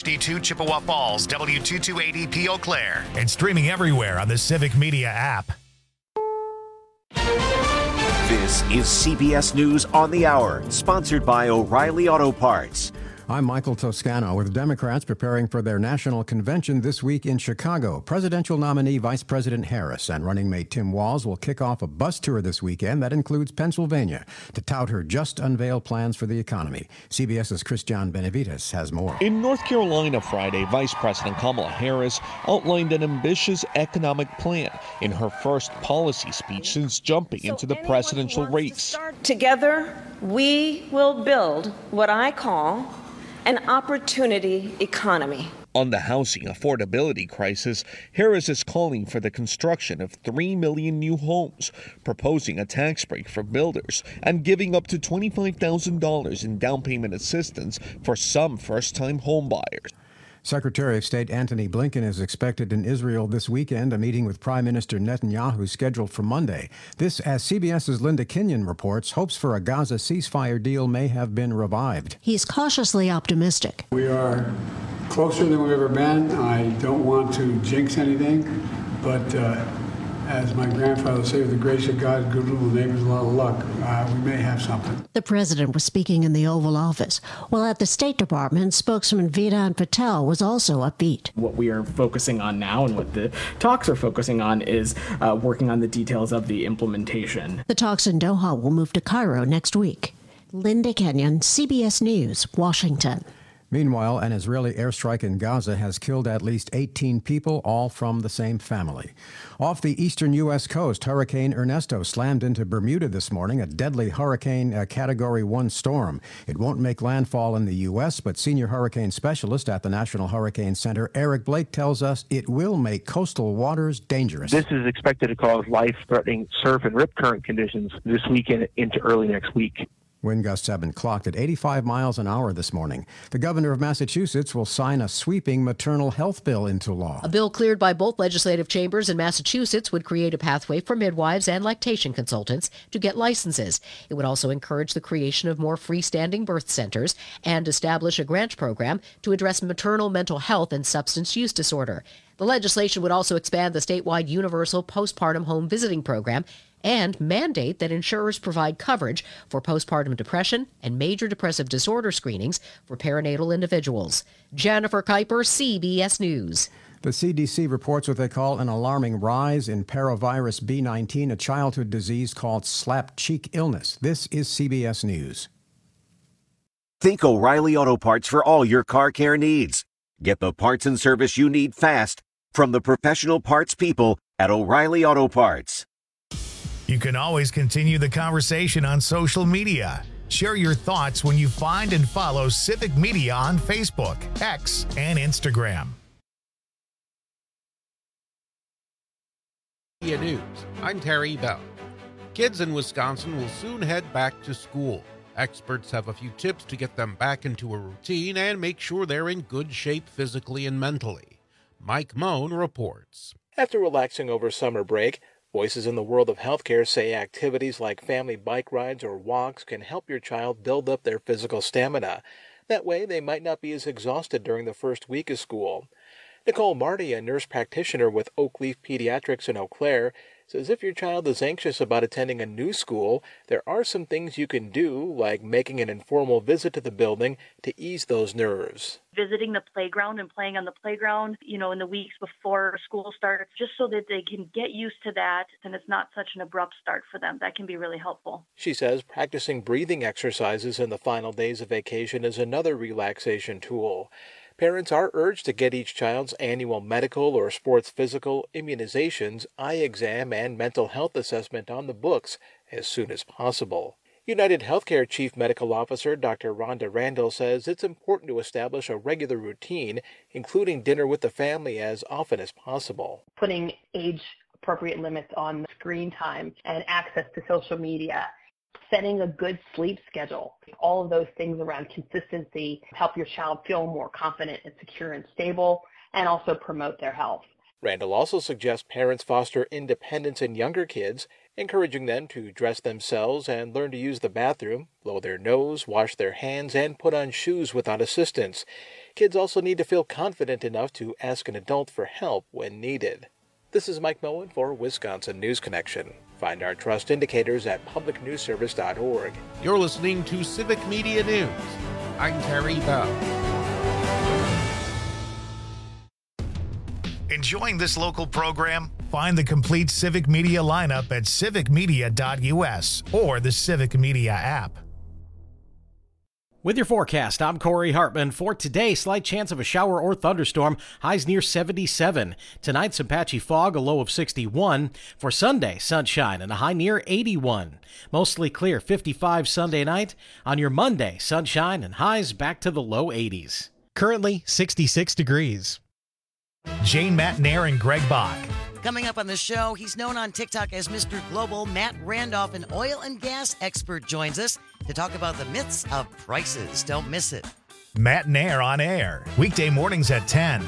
W52 Chippewa Falls, W228EP Eau Claire, and streaming everywhere on the Civic Media app. This is CBS News on the Hour, sponsored by O'Reilly Auto Parts. I'm Michael Toscano. With Democrats preparing for their national convention this week in Chicago, presidential nominee Vice President Harris and running mate Tim Walz will kick off a bus tour this weekend that includes Pennsylvania to tout her just-unveiled plans for the economy. CBS's Christian Benavides has more. In North Carolina Friday, Vice President Kamala Harris outlined an ambitious economic plan in her first policy speech since jumping into the presidential race. Together, we will build what I call an opportunity economy. On the housing affordability crisis, Harris is calling for the construction of 3 million new homes, proposing a tax break for builders, and giving up to $25,000 in down payment assistance for some first-time home buyers. Secretary of State Antony Blinken is expected in Israel this weekend, a meeting with Prime Minister Netanyahu scheduled for Monday. This, as CBS's Linda Kenyon reports, hopes for a Gaza ceasefire deal may have been revived. He's cautiously optimistic. We are closer than we've ever been. I don't want to jinx anything, but as my grandfather would say, with the grace of God, good little neighbors, a lot of luck. We may have something. The president was speaking in the Oval Office, while at the State Department, spokesman Vedant Patel was also upbeat. What we are focusing on now and what the talks are focusing on is working on the details of the implementation. The talks in Doha will move to Cairo next week. Linda Kenyon, CBS News, Washington. Meanwhile, an Israeli airstrike in Gaza has killed at least 18 people, all from the same family. Off the eastern U.S. coast, Hurricane Ernesto slammed into Bermuda this morning, a deadly hurricane Category 1 storm. It won't make landfall in the U.S., but senior hurricane specialist at the National Hurricane Center, Eric Blake, tells us it will make coastal waters dangerous. This is expected to cause life-threatening surf and rip current conditions this weekend into early next week. Wind gusts have been clocked at 85 miles an hour this morning. The governor of Massachusetts will sign a sweeping maternal health bill into law. A bill cleared by both legislative chambers in Massachusetts would create a pathway for midwives and lactation consultants to get licenses. It would also encourage the creation of more freestanding birth centers and establish a grant program to address maternal mental health and substance use disorder. The legislation would also expand the statewide universal postpartum home visiting program and mandate that insurers provide coverage for postpartum depression and major depressive disorder screenings for perinatal individuals. Jennifer Kuiper, CBS News. The CDC reports what they call an alarming rise in paravirus B19, a childhood disease called slap cheek illness. This is CBS News. Think O'Reilly Auto Parts for all your car care needs. Get the parts and service you need fast from the professional parts people at O'Reilly Auto Parts. You can always continue the conversation on social media. Share your thoughts when you find and follow Civic Media on Facebook, X, and Instagram. News. I'm Terry Bell. Kids in Wisconsin will soon head back to school. Experts have a few tips to get them back into a routine and make sure they're in good shape physically and mentally. Mike Moan reports. After relaxing over summer break, voices in the world of healthcare say activities like family bike rides or walks can help your child build up their physical stamina. That way, they might not be as exhausted during the first week of school. Nicole Marty, a nurse practitioner with Oakleaf Pediatrics in Eau Claire, says if your child is anxious about attending a new school, there are some things you can do, like making an informal visit to the building to ease those nerves. Visiting the playground and playing on the playground, in the weeks before school starts, just so that they can get used to that and it's not such an abrupt start for them. That can be really helpful. She says practicing breathing exercises in the final days of vacation is another relaxation tool. Parents are urged to get each child's annual medical or sports physical, immunizations, eye exam, and mental health assessment on the books as soon as possible. United Healthcare Chief Medical Officer Dr. Rhonda Randall says it's important to establish a regular routine, including dinner with the family as often as possible. Putting age-appropriate limits on screen time and access to social media, setting a good sleep schedule, all of those things around consistency help your child feel more confident and secure and stable, and also promote their health. Randall also suggests parents foster independence in younger kids encouraging them to dress themselves and learn to use the bathroom, blow their nose, wash their hands, and put on shoes without assistance. Kids also need to feel confident enough to ask an adult for help when needed. This is Mike Moen for Wisconsin News Connection. Find our trust indicators at publicnewsservice.org. You're listening to Civic Media News. I'm Terry Bell. Enjoying this local program? Find the complete Civic Media lineup at civicmedia.us or the Civic Media app. With your forecast, I'm Corey Hartman. For today, slight chance of a shower or thunderstorm, highs near 77. Tonight, some patchy fog, a low of 61. For Sunday, sunshine and a high near 81. Mostly clear, 55 Sunday night. On your Monday, sunshine and highs back to the low 80s. Currently, 66 degrees. Jane Matnair and Greg Bach. Coming up on the show, he's known on TikTok as Mr. Global. Matt Randolph, an oil and gas expert, joins us to talk about the myths of prices. Don't miss it. Matnair on air, weekday mornings at 10.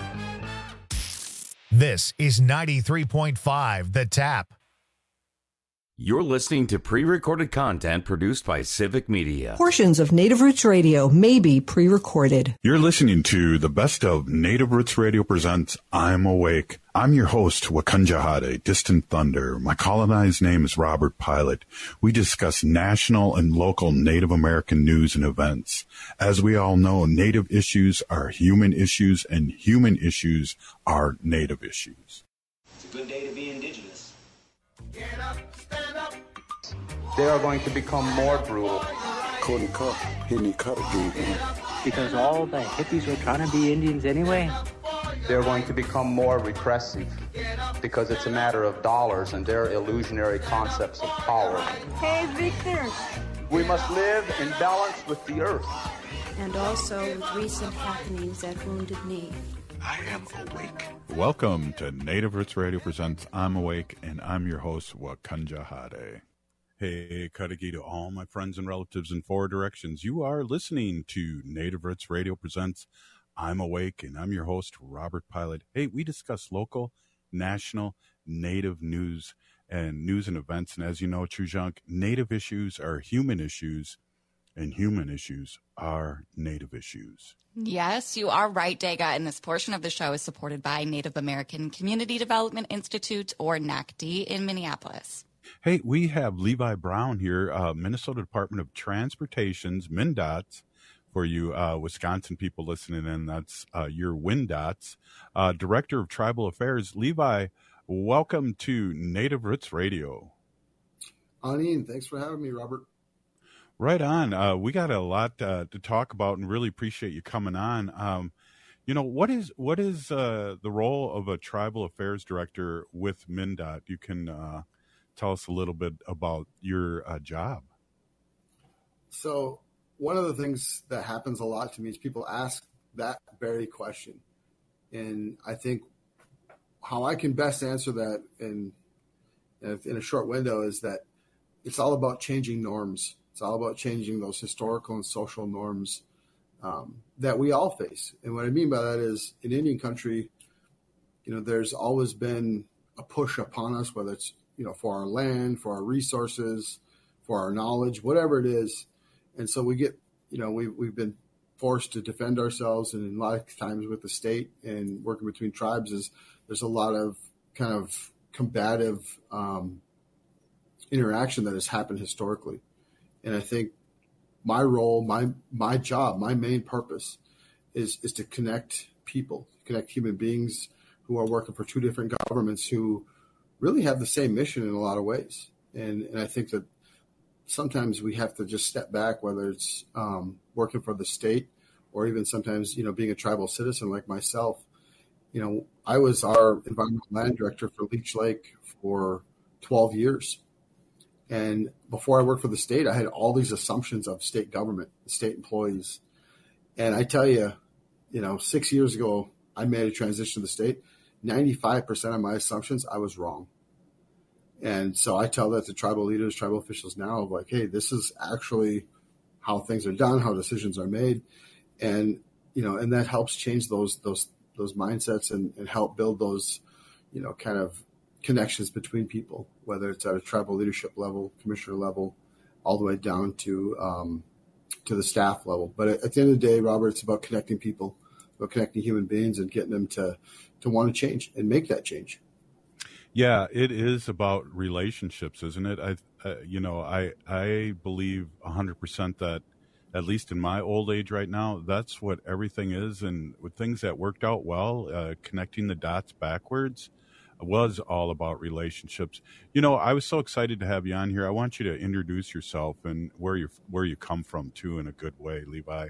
This is 93.5 The Tap. You're listening to pre-recorded content produced by Civic Media. Portions of Native Roots Radio may be pre-recorded. You're listening to the best of Native Roots Radio presents I'm Awake. I'm your host, Wakunjahade, Distant Thunder. My colonized name is Robert Pilot. We discuss national and local Native American news and events. As we all know, Native issues are human issues, and human issues are Native issues. It's a good day to be Indigenous. Get up, stand up. They are going to become more brutal. Because all the hippies were trying to be Indians anyway. They're going to become more repressive because it's a matter of dollars and their illusionary concepts of power. Hey, Victor. We must live in balance with the earth. And also with recent happenings at Wounded Knee. I am awake. Welcome to Native Roots Radio presents I'm Awake, and I'm your host, Wakunjahade. Hey, Kadagi to all my friends and relatives in four directions. You are listening to Native Roots Radio presents I'm Awake, and I'm your host, Robert Pilot. Hey, we discuss local, national, Native news and events. And as you know, Chujunk, Native issues are human issues, and human issues are Native issues. Yes, you are right, Dega. And this portion of the show is supported by Native American Community Development Institute, or NACD, in Minneapolis. Hey, we have Levi Brown here, Minnesota Department of Transportation's MnDOT's. For you Wisconsin people listening in, that's your WnDOT's, Director of Tribal Affairs. Levi, welcome to Native Roots Radio. Anin, thanks for having me, Robert. Right on. We got a lot to talk about, and really appreciate you coming on. What is the role of a Tribal Affairs Director with MnDOT? You can tell us a little bit about your job. So one of the things that happens a lot to me is people ask that very question. And I think how I can best answer that in a short window is that it's all about changing norms. It's all about changing those historical and social norms that we all face. And what I mean by that is in Indian country, there's always been a push upon us, whether it's, for our land, for our resources, for our knowledge, whatever it is. And so we get, we've been forced to defend ourselves, and a lot of times with the state and working between tribes there's a lot of kind of combative interaction that has happened historically. And I think my role, my job, my main purpose is to connect people, connect human beings who are working for two different governments who really have the same mission in a lot of ways. And I think that sometimes we have to just step back, whether it's working for the state or even sometimes, being a tribal citizen like myself. I was our environmental land director for Leech Lake for 12 years. And before I worked for the state, I had all these assumptions of state government, state employees. And I tell you, 6 years ago, I made a transition to the state. 95% of my assumptions, I was wrong. And so I tell that to tribal leaders, tribal officials now, like, hey, this is actually how things are done, how decisions are made. And, and that helps change those mindsets and help build those, kind of connections between people, whether it's at a tribal leadership level, commissioner level, all the way down to the staff level. But at the end of the day, Robert, it's about connecting people, about connecting human beings and getting them to want to change and make that change. Yeah, it is about relationships, isn't it? I believe 100% that, at least in my old age right now, that's what everything is. And with things that worked out well, connecting the dots backwards was all about relationships. I was so excited to have you on here. I want you to introduce yourself and where you come from too, in a good way, Levi.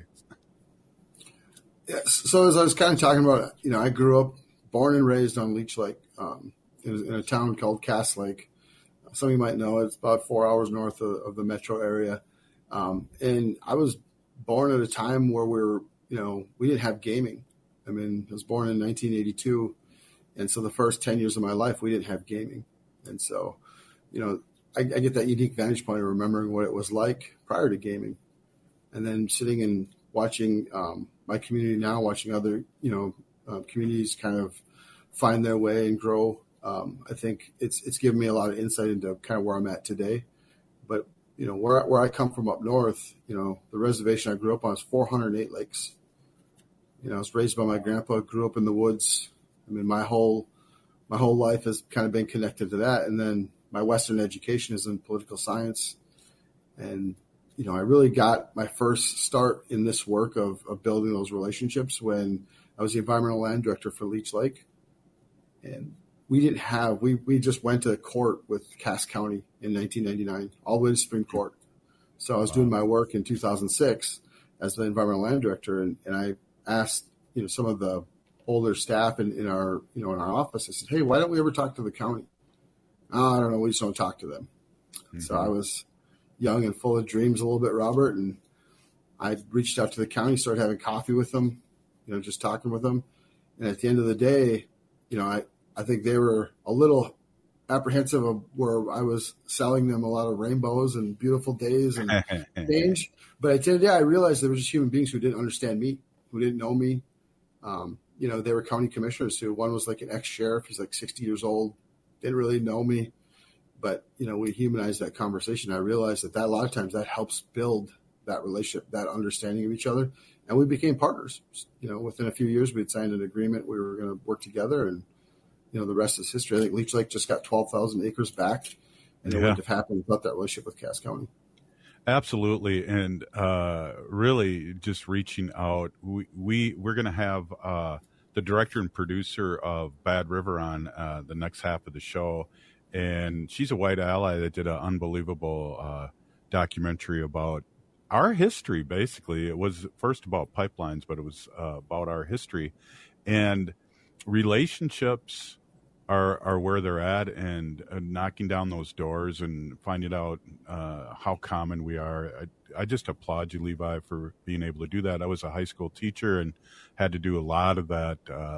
Yes. So as I was kind of talking about, I grew up, born and raised on Leech Lake, in a town called Cass Lake. Some of you might know it's about 4 hours north of the metro area. And I was born at a time where we didn't have gaming. I was born in 1982. And so the first 10 years of my life, we didn't have gaming. And so, I get that unique vantage point of remembering what it was like prior to gaming. And then sitting and watching my community now, watching other, communities kind of find their way and grow. I think it's given me a lot of insight into kind of where I'm at today. But, where I come from up north, the reservation I grew up on is 408 lakes. I was raised by my grandpa, grew up in the woods. My whole life has kind of been connected to that. And then my Western education is in political science. And, I really got my first start in this work of building those relationships when I was the environmental land director for Leech Lake. And we just went to court with Cass County in 1999, all the way to Supreme Court. So I was doing my work in 2006 as the environmental land director. And I asked, some of the older staff in our office, I said, hey, why don't we ever talk to the county? Oh, I don't know. We just don't talk to them. Mm-hmm. So I was young and full of dreams a little bit, Robert. And I reached out to the county, started having coffee with them, just talking with them. And at the end of the day, I think they were a little apprehensive of where I was selling them a lot of rainbows and beautiful days and change. But at the end of the day, I realized there were just human beings who didn't understand me, who didn't know me. They were county commissioners who, one was like an ex-sheriff. He's like 60 years old, didn't really know me. But, we humanized that conversation. I realized that a lot of times that helps build that relationship, that understanding of each other. And we became partners. Within a few years, we had signed an agreement. We were going to work together, and the rest is history. I think Leech Lake just got 12,000 acres back, and it wouldn't have happened without that relationship with Cass County. Absolutely. And really just reaching out. We're going to have the director and producer of Bad River on the next half of the show. And she's a white ally that did an unbelievable documentary about our history, basically. It was first about pipelines, but it was about our history. And relationships are where they're at, and knocking down those doors and finding out how common we are. I just applaud you, Levi, for being able to do that. I was a high school teacher and had to do a lot of that,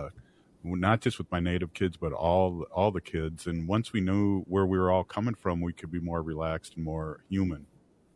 not just with my native kids, but all the kids. And once we knew where we were all coming from, we could be more relaxed and more human.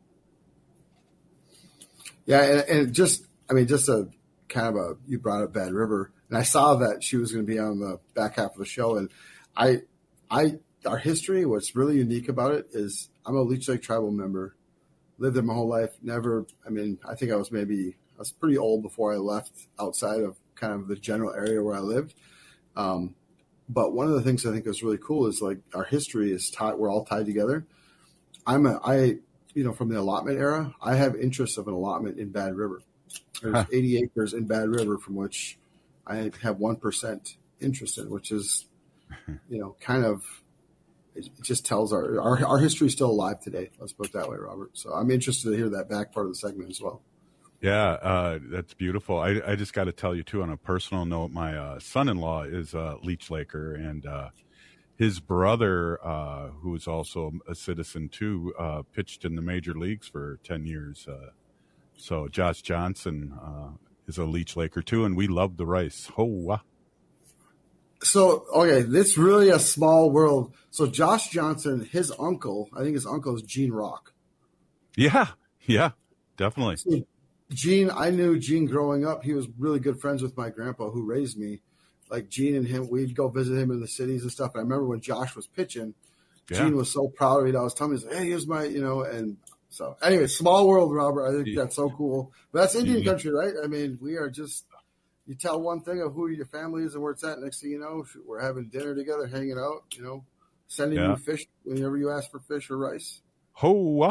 Yeah, and just a kind of you brought up Bad River. And I saw that she was going to be on the back half of the show. And our history, what's really unique about it is I'm a Leech Lake tribal member, lived there my whole life. I think I was pretty old before I left outside of kind of the general area where I lived. But one of the things I think is really cool is like our history is tied. We're all tied together. From the allotment era, I have interests of an allotment in Bad River. There's 80 acres in Bad River from which I have 1% interest in, which is, kind of, it just tells our history is still alive today. Let's put it that way, Robert. So I'm interested to hear that back part of the segment as well. Yeah, that's beautiful. I just got to tell you too, on a personal note, my son-in-law is a Leech Laker, and his brother, who is also a citizen too, pitched in the major leagues for 10 years. So Josh Johnson is a Leech Laker too, and we love the rice. So, okay, this really a small world. So Josh Johnson, his uncle is Gene Rock. Yeah, definitely. So I knew Gene growing up. He was really good friends with my grandpa who raised me. like Gene and him, we'd go visit him in the cities and stuff. And I remember when Josh was pitching, Gene was so proud of me. I was telling him, hey, here's my, and so anyway, small world, Robert. I think that's so cool. But that's Indian country, right? I mean, we are just, you tell one thing of who your family is and where it's at. Next thing you know, we're having dinner together, hanging out, sending you fish whenever you ask for fish or rice. Hoa.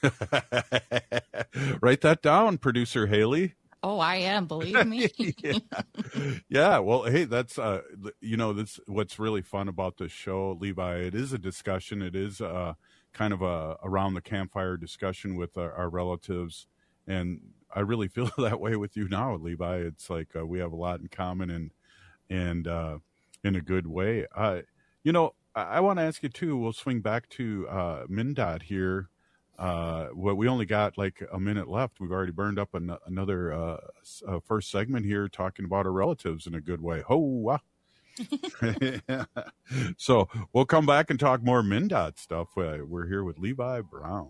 Write that down, producer Haley. Oh, I am, believe me. Yeah. Well, hey, that's that's what's really fun about this show, Levi. It is a discussion. It is kind of a around the campfire discussion with our relatives, and I really feel that way with you now, Levi. It's like we have a lot in common, and in a good way. I want to ask you too. We'll swing back to MnDOT here. We only got like a minute left. We've already burned up another first segment here talking about our relatives in a good way. Ho! So we'll come back and talk more MnDOT stuff. We're here with Levi Brown.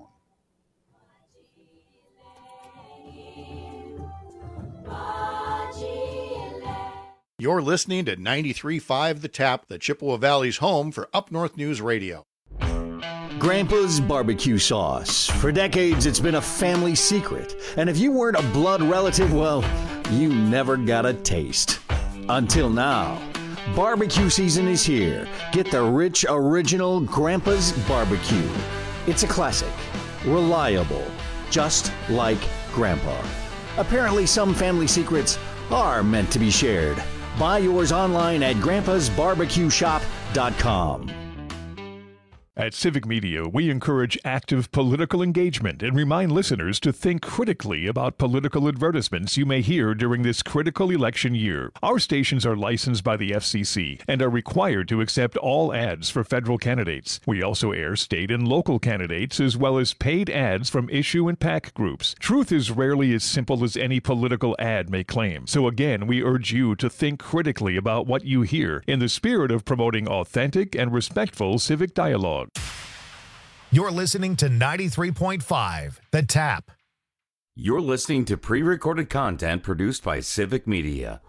You're listening to 93.5 The Tap, the Chippewa Valley's home for Up North News Radio. Grandpa's barbecue sauce. For decades, it's been a family secret. And if you weren't a blood relative, well, you never got a taste. Until now. Barbecue season is here. Get the rich, original Grandpa's barbecue. It's a classic. Reliable. Just like Grandpa. Apparently, some family secrets are meant to be shared. Buy yours online at grandpasbarbecueshop.com. At Civic Media, we encourage active political engagement and remind listeners to think critically about political advertisements you may hear during this critical election year. Our stations are licensed by the FCC and are required to accept all ads for federal candidates. We also air state and local candidates as well as paid ads from issue and PAC groups. Truth is rarely as simple as any political ad may claim. So again, we urge you to think critically about what you hear in the spirit of promoting authentic and respectful civic dialogue. You're listening to 93.5 The Tap. You're listening to pre-recorded content produced by Civic Media.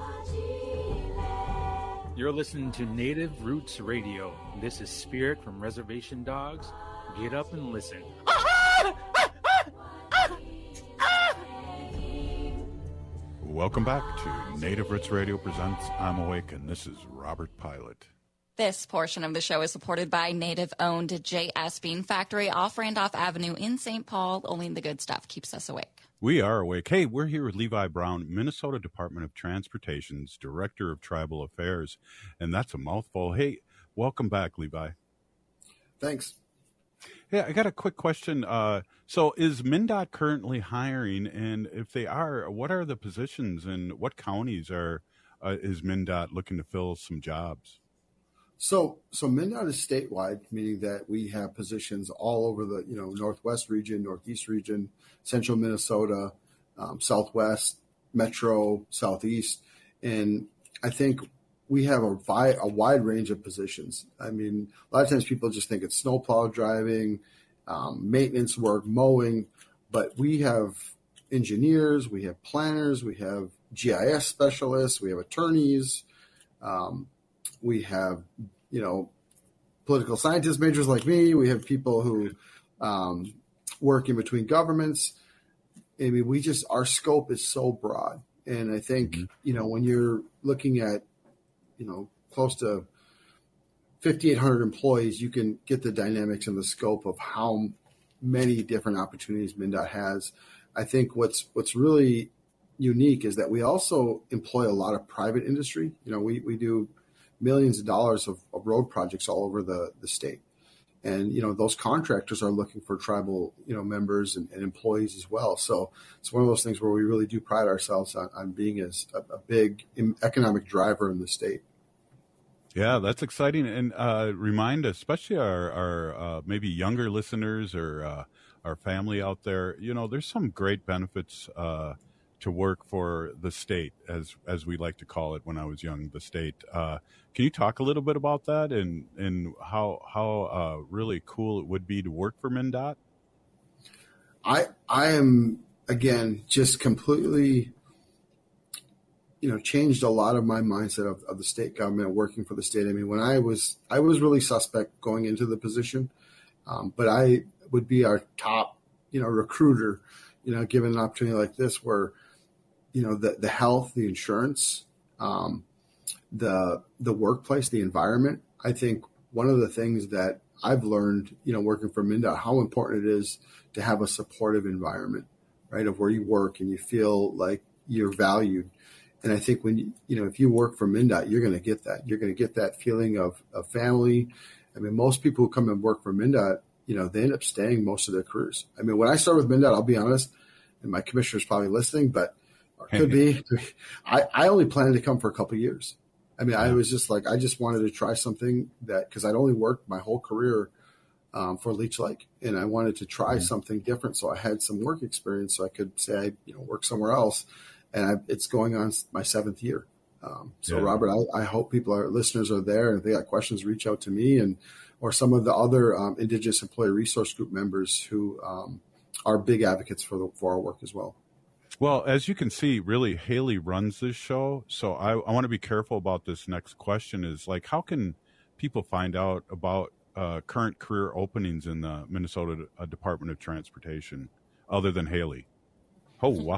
You're listening to Native Roots Radio. This is Spirit from Reservation Dogs. Get up and listen. Welcome back to Native Roots Radio presents I'm Awake, and this is Robert Pilot. This portion of the show is supported by native-owned J.S. Bean Factory off Randolph Avenue in St. Paul. Only the good stuff keeps us awake. We are awake. Hey, we're here with Levi Brown, Minnesota Department of Transportation's Director of Tribal Affairs, and that's a mouthful. Hey, welcome back, Levi. Thanks. Yeah, I got a quick question. So is MnDOT currently hiring, and if they are, what are the positions and what counties is MnDOT looking to fill some jobs? So MnDOT is statewide, meaning that we have positions all over the Northwest region, Northeast region, Central Minnesota, Southwest, Metro, Southeast, and I think we have a wide range of positions. I mean, a lot of times people just think it's snowplow driving, maintenance work, mowing, but we have engineers, we have planners, we have GIS specialists, we have attorneys. We have, political scientist majors like me. We have people who work in between governments. I mean, our scope is so broad. And I think, when you're looking at, close to 5,800 employees, you can get the dynamics and the scope of how many different opportunities MnDOT has. I think what's really unique is that we also employ a lot of private industry. We do millions of dollars of road projects all over the state. And, those contractors are looking for tribal, members and employees as well. So it's one of those things where we really do pride ourselves on being a big economic driver in the state. Yeah, that's exciting. And remind especially our maybe younger listeners or our family out there, there's some great benefits to work for the state, as we like to call it when I was young, the state. Can you talk a little bit about that and how really cool it would be to work for MnDOT? I am, again, just completely changed a lot of my mindset of the state government, working for the state. I mean, when I was really suspect going into the position, but I would be our top, recruiter, given an opportunity like this where, the health, the insurance, the workplace, the environment. I think one of the things that I've learned, working for MnDOT, how important it is to have a supportive environment, right, of where you work and you feel like you're valued. And I think when if you work for MnDOT, you're going to get that. You're going to get that feeling of family. I mean, most people who come and work for MnDOT, they end up staying most of their careers. I mean, when I started with MnDOT, I'll be honest, and my commissioner's probably listening, but or could be, I only planned to come for a couple of years. I mean, I was just like, I just wanted to try something because I'd only worked my whole career for Leech Lake, and I wanted to try something different. So I had some work experience, so I could say I work somewhere else. And it's going on my 7th year. Robert, I hope listeners are there, and if they got questions, reach out to me or some of the other Indigenous Employee Resource Group members who are big advocates for our work as well. Well, as you can see, really, Haley runs this show. So I want to be careful about this next question is like, how can people find out about current career openings in the Minnesota Department of Transportation other than Haley? Oh, wow.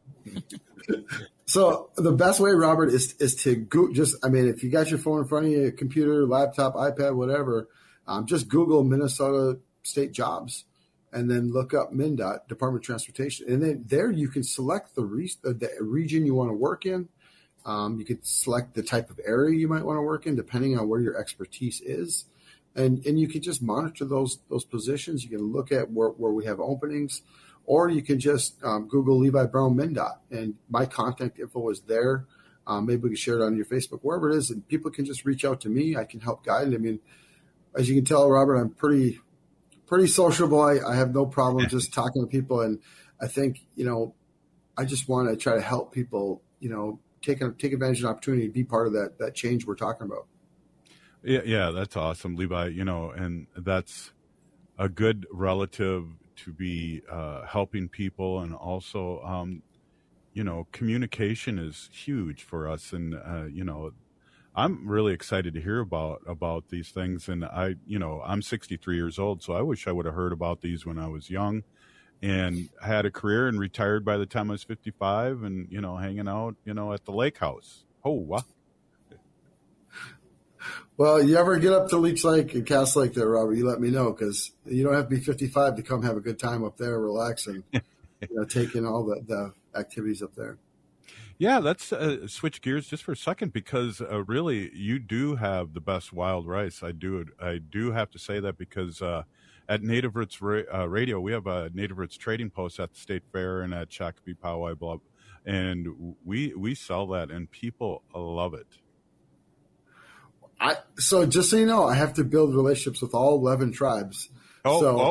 So the best way, Robert, is to if you got your phone in front of you, computer, laptop, iPad, whatever, just Google Minnesota state jobs and then look up MnDOT, Department of Transportation. And then there you can select the region you want to work in. You could select the type of area you might want to work in, depending on where your expertise is. And you can just monitor those positions. You can look at where we have openings. Or you can just Google Levi Brown MnDOT, and my contact info is there. Maybe we can share it on your Facebook, wherever it is, and people can just reach out to me. I can help guide. I mean, as you can tell, Robert, I'm pretty sociable. I have no problem just talking to people, and I think I just want to try to help people, take advantage of the opportunity, be part of that change we're talking about. Yeah, that's awesome, Levi. And that's a good relative to be helping people, and also communication is huge for us, and I'm really excited to hear about these things. And I'm 63 years old, so I wish I would have heard about these when I was young and had a career and retired by the time I was 55 and hanging out at the lake house. Oh wow. Well, you ever get up to Leech Lake and Cass Lake there, Robert, you let me know, because you don't have to be 55 to come have a good time up there, relax, and take in all the activities up there. Yeah, let's switch gears just for a second, because really you do have the best wild rice. I do have to say that, because at Native Roots Radio, we have a Native Roots trading post at the State Fair and at Shakopee Poway Bluff, and we sell that, and people love it. So just so you know, I have to build relationships with all 11 tribes. I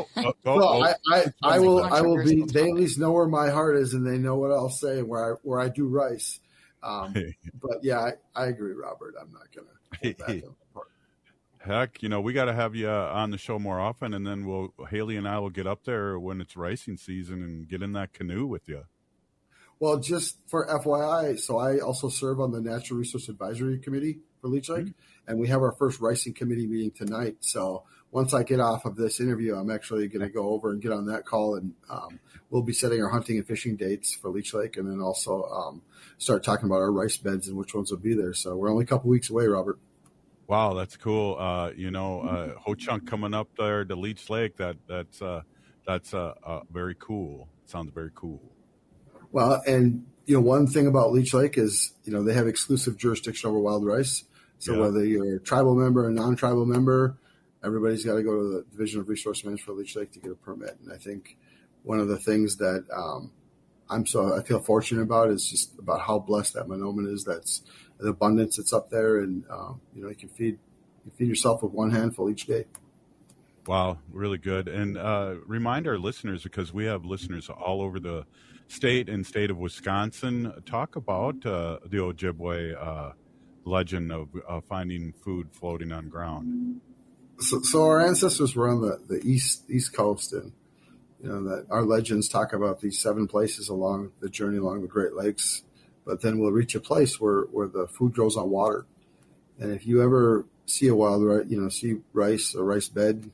will be. They at least know where my heart is, and they know what I'll say and where I do rice. But yeah, I agree, Robert. I'm not gonna hold back on the part. Heck, we got to have you on the show more often, and then Haley and I will get up there when it's ricing season and get in that canoe with you. Well, just for FYI, so I also serve on the Natural Resource Advisory Committee for Leech Lake, and we have our first ricing committee meeting tonight. So once I get off of this interview, I'm actually going to go over and get on that call, and we'll be setting our hunting and fishing dates for Leech Lake, and then also start talking about our rice beds and which ones will be there. So we're only a couple weeks away, Robert. Wow, that's cool. Ho Chunk coming up there to Leech Lake. That's very cool. Sounds very cool. Well, and one thing about Leech Lake is they have exclusive jurisdiction over wild rice. So whether you're a tribal member or a non-tribal member, everybody's got to go to the Division of Resource Management for Leech Lake to get a permit. And I think one of the things that I feel fortunate about is just about how blessed that Mahnomen is. That's the abundance that's up there, and you can feed yourself with one handful each day. Wow, really good. And remind our listeners, because we have listeners all over the state and state of Wisconsin, talk about the Ojibwe legend of finding food floating on ground. So our ancestors were on the east coast, and that our legends talk about these 7 places along the journey along the Great Lakes but then we'll reach a place where the food grows on water. And if you ever see a wild rice, see rice or rice bed,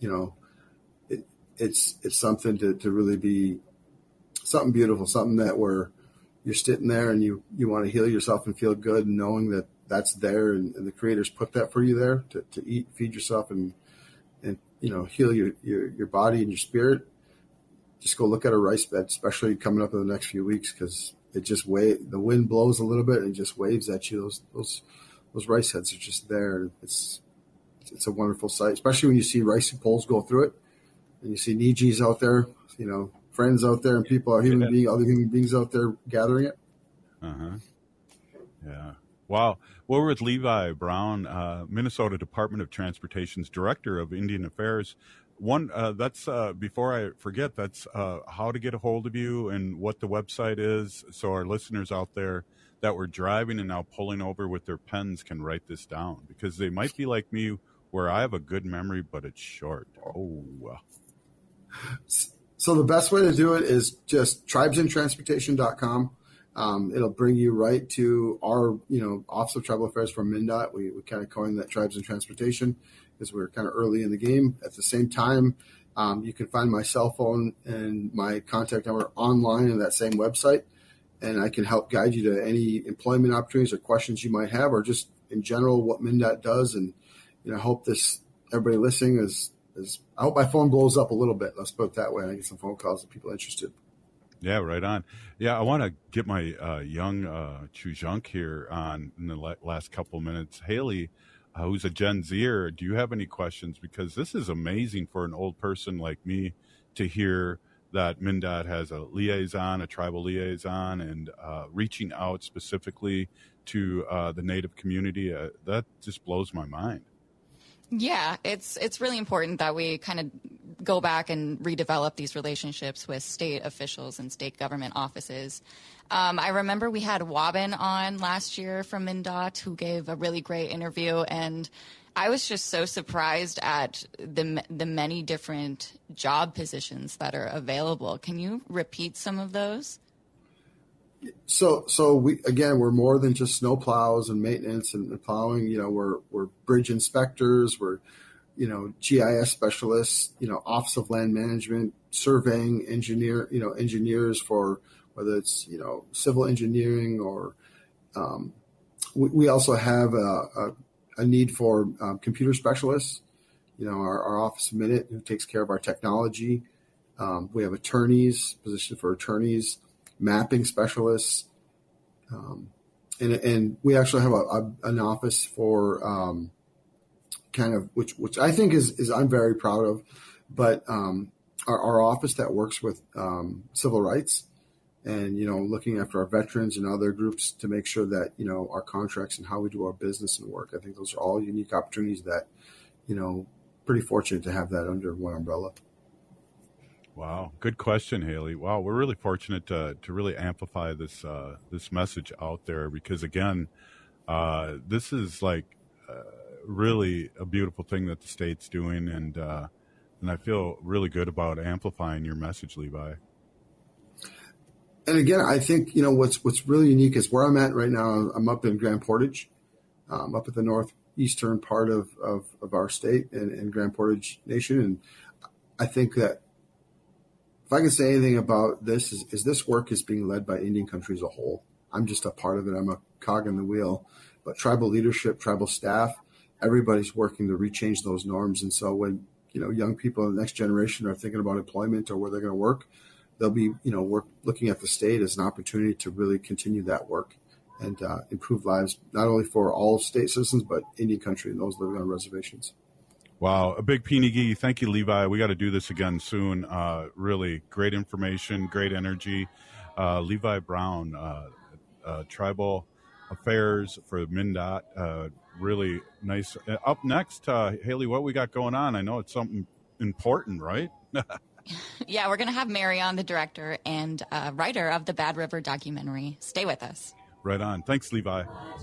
it's something to really be something beautiful, something that where you're sitting there and you want to heal yourself and feel good, and knowing that that's there and the creators put that for you there to eat, feed yourself and heal your body and your spirit. Just go look at a rice bed, especially coming up in the next few weeks, because it just the wind blows a little bit and it just waves at you. Those rice heads are just there. It's a wonderful sight, especially when you see rice poles go through it, and you see Nijis out there, friends out there, and people are other human beings out there gathering it. Yeah. Wow. Well, we're with Levi Brown, Minnesota Department of Transportation's Director of Indian Affairs. That's before I forget, that's how to get a hold of you and what the website is, so our listeners out there that were driving and now pulling over with their pens can write this down, because they might be like me, where I have a good memory, but it's short. So the best way to do it is just tribesandtransportation.com. It'll bring you right to our, Office of Tribal Affairs from MnDOT. We kind of coined that Tribes and Transportation because we're kind of early in the game. At the same time, you can find my cell phone and my contact number online on that same website, and I can help guide you to any employment opportunities or questions you might have, or just in general what MnDOT does. And I hope everybody listening is I hope my phone blows up a little bit. Let's put it that way. I get some phone calls of people interested. Yeah, right on. Yeah, I want to get my young Chujunk here on in the last couple minutes. Haley, who's a Gen Zer, do you have any questions? Because this is amazing for an old person like me to hear that MnDOT has a liaison, a tribal liaison, and reaching out specifically to the Native community. That just blows my mind. Yeah, it's really important that we kind of go back and redevelop these relationships with state officials and state government offices. I remember we had Wabin on last year from MnDOT, who gave a really great interview, and I was just so surprised at the many different job positions that are available. Can you repeat some of those? So we're more than just snow plows and maintenance and plowing. We're bridge inspectors. We're, GIS specialists. Office of Land Management, surveying engineers for whether it's civil engineering or. We also have a need for computer specialists. Our office Minute, who takes care of our technology. We have attorneys, position for attorneys. Mapping specialists, and we actually have an office for which I think is I'm very proud of, but our office that works with civil rights and looking after our veterans and other groups to make sure that our contracts and how we do our business and work. I think those are all unique opportunities that pretty fortunate to have that under one umbrella. Wow. Good question, Haley. Wow. We're really fortunate to really amplify this message out there, because again, this is like really a beautiful thing that the state's doing. And I feel really good about amplifying your message, Levi. And again, I think, what's really unique is where I'm at right now. I'm up in Grand Portage, up at the northeastern part of our state and Grand Portage Nation. And I think that, if I can say anything about this, is this work is being led by Indian country as a whole. I'm just a part of it. I'm a cog in the wheel. But tribal leadership, tribal staff, everybody's working to rechange those norms. And so when young people in the next generation are thinking about employment or where they're going to work, they'll be looking at the state as an opportunity to really continue that work and improve lives, not only for all state citizens, but Indian country and those living on reservations. Wow. A big Pinigi. Thank you, Levi. We got to do this again soon. Really great information, great energy. Levi Brown, Tribal Affairs for MnDOT. Really nice. Up next, Haley, what we got going on? I know it's something important, right? Yeah, we're going to have Mary on, the director and writer of the Bad River documentary. Stay with us. Right on. Thanks, Levi.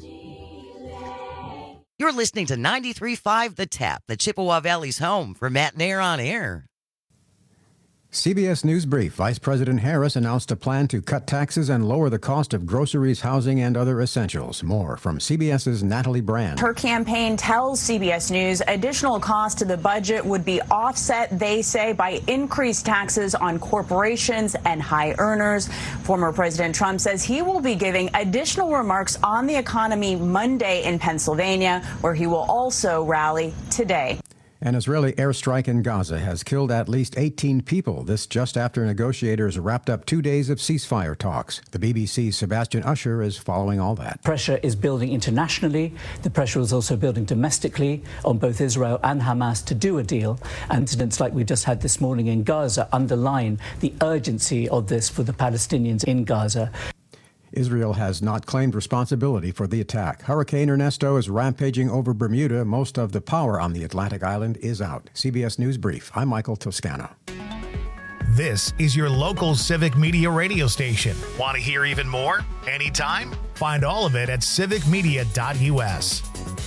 You're listening to 93.5 The Tap, the Chippewa Valley's home for Matt Nair on Air. CBS News Brief. Vice President Harris announced a plan to cut taxes and lower the cost of groceries, housing, and other essentials. More from CBS's Natalie Brand. Her campaign tells CBS News additional costs to the budget would be offset, they say, by increased taxes on corporations and high earners. Former President Trump says he will be giving additional remarks on the economy Monday in Pennsylvania, where he will also rally today. An Israeli airstrike in Gaza has killed at least 18 people. This just after negotiators wrapped up 2 days of ceasefire talks. The BBC's Sebastian Usher is following all that. Pressure is building internationally. The pressure is also building domestically on both Israel and Hamas to do a deal. Incidents like we just had this morning in Gaza underline the urgency of this for the Palestinians in Gaza. Israel has not claimed responsibility for the attack. Hurricane Ernesto is rampaging over Bermuda. Most of the power on the Atlantic island is out. CBS News Brief. I'm Michael Toscano. This is your local Civic Media radio station. Want to hear even more? Anytime? Find all of it at civicmedia.us.